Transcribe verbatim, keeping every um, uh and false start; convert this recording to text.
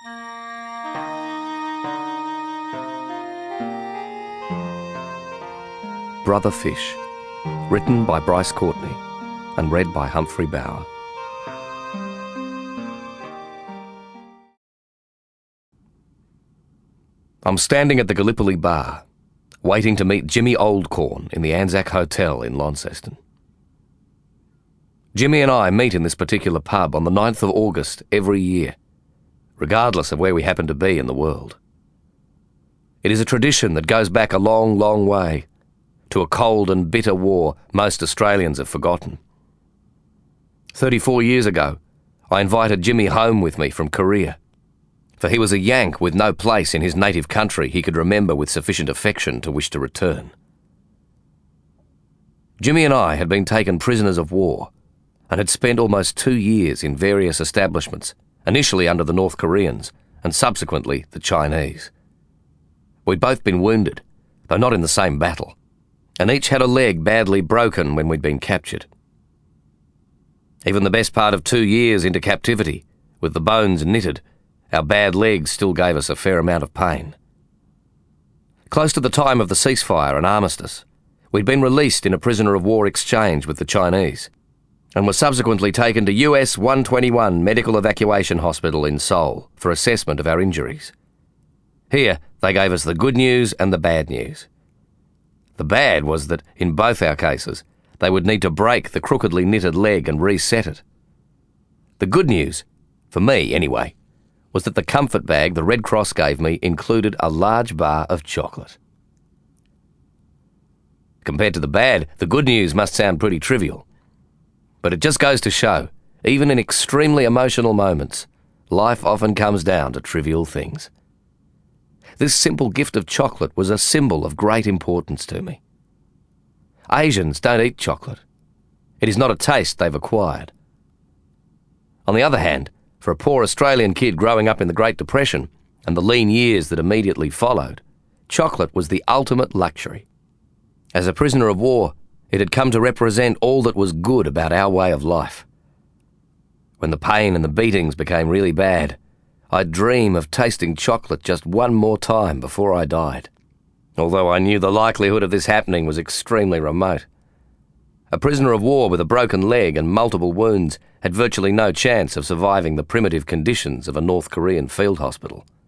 Brother Fish, written by Bryce Courtney and read by Humphrey Bower. I'm standing at the Gallipoli bar, waiting to meet Jimmy Oldcorn in the Anzac Hotel in Launceston. Jimmy and I meet in this particular pub on the ninth of August every year, regardless of where we happen to be in the world. It is a tradition that goes back a long, long way, to a cold and bitter war most Australians have forgotten. Thirty-four years ago, I invited Jimmy home with me from Korea, for he was a Yank with no place in his native country he could remember with sufficient affection to wish to return. Jimmy and I had been taken prisoners of war and had spent almost two years in various establishments, initially under the North Koreans and subsequently the Chinese. We'd both been wounded, though not in the same battle, and each had a leg badly broken when we'd been captured. Even the best part of two years into captivity, with the bones knitted, our bad legs still gave us a fair amount of pain. Close to the time of the ceasefire and armistice, we'd been released in a prisoner of war exchange with the Chinese, and were subsequently taken to U S one twenty-one Medical Evacuation Hospital in Seoul for assessment of our injuries. Here, they gave us the good news and the bad news. The bad was that, in both our cases, they would need to break the crookedly knitted leg and reset it. The good news, for me anyway, was that the comfort bag the Red Cross gave me included a large bar of chocolate. Compared to the bad, the good news must sound pretty trivial. But it just goes to show, even in extremely emotional moments, life often comes down to trivial things. This simple gift of chocolate was a symbol of great importance to me. Asians don't eat chocolate. It is not a taste they've acquired. On the other hand, for a poor Australian kid growing up in the Great Depression and the lean years that immediately followed, chocolate was the ultimate luxury. As a prisoner of war, it had come to represent all that was good about our way of life. When the pain and the beatings became really bad, I'd dream of tasting chocolate just one more time before I died, although I knew the likelihood of this happening was extremely remote. A prisoner of war with a broken leg and multiple wounds had virtually no chance of surviving the primitive conditions of a North Korean field hospital.